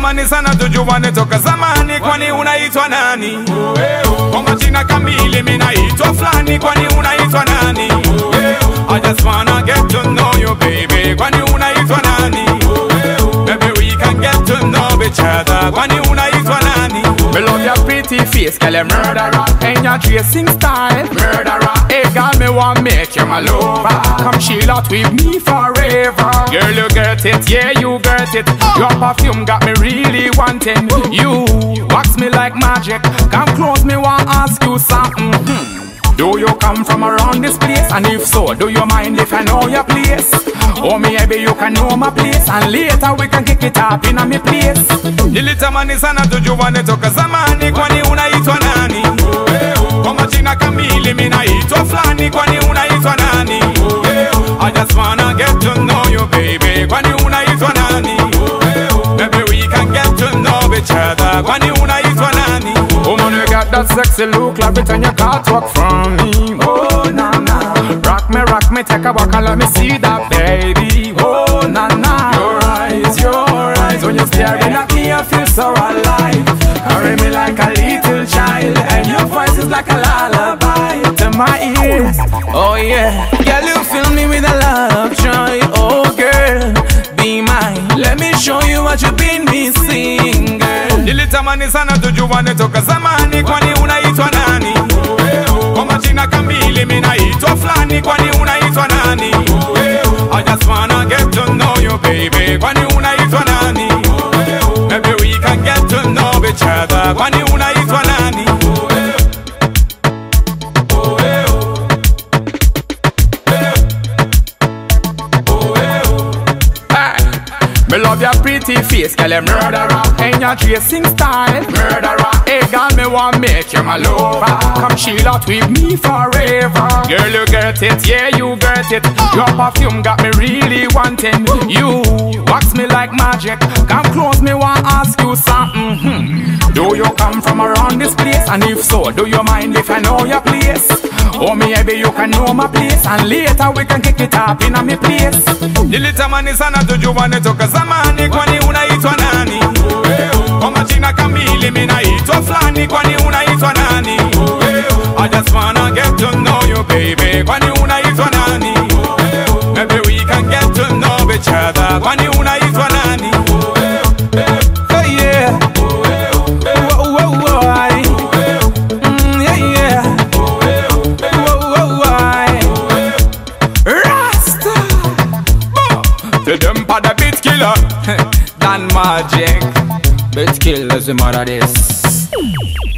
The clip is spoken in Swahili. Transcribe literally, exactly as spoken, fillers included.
Nilitamani sana tujuane toka zamani, kwani unaitwa nani? Kwa majina kamili mimi naitwa fulani, kwani unaitwa nani? I just wanna get to know you baby, kwani unaitwa nani? Maybe we can get to know each other, kwani unaitwa nani? Me love your pretty face, girl, you murderer. And your dressing style, murderer. Hey girl, me want make you my lover. Come chill out with me forever. Girl, you get it, yeah, you get it. Your perfume got me really wanting. You wax me like magic. Come close, me want ask you something. hmm. Do you come from around this place? And if so, do you mind if I know your place? Oh, maybe you can know my place, and later we can kick it up in a me place. Nilitamani sana tujuane toka zamani, kwani unaitwa nani? Kwa majina kamili mimi naitwa fulani, kwani unaitwa nani? I just wanna get to know you baby, kwani unaitwa nani? Maybe we can get to know each other, kwani unaitwa nani? Oh man, you got that sexy look, like it and you can't walk from me. Oh na na, rock me, rock me, take a walk and let me see that baby. Oh na na, your eyes, your eyes, when you're staring at me, I feel so alive. Carry me like a little child, and your voice is like a lullaby to my ears. Oh yeah, girl, you fill me with a love joy. Oh girl, be mine. Let me show you what you've been missing, girl. Nilitamani sana tujuane toka zamani, kwani unaitwa nani? Kwa majina kamili mimi naitwa fulani, kwani unaitwa nani? I just wanna get to know you baby, kwani unaitwa nani? Maybe we can get to know each other, kwani unaitwa nani? Me love your pretty face, girl, you murderer. And your dressing style, murderer. Hey girl, me want make you my lover. Come chill out with me forever. Girl, you get it, yeah, you get it. Your perfume got me really wanting. You wax me like magic. Come close, me want ask you something. hmm. Do you come from around this place? And if so, do you mind if I know your place? Oh, maybe you can know my place, and later we can kick it up in a me place. Nilitamani sana tujuane toka zamani, kwani unaitwa nani? Kwa majina kamili mimi naitwa fulani, kwani unaitwa nani? I just wanna get to know you baby, kwani unaitwa nani? Maybe we can get to know each other, kwani unaitwa nani? Hey yeah, whoa, whoa, whoa, I. Mm, yeah, yeah. Whoa, whoa, whoa, Rasta. The them pa the beat killer. Dan Magic. Beat killers the mother this.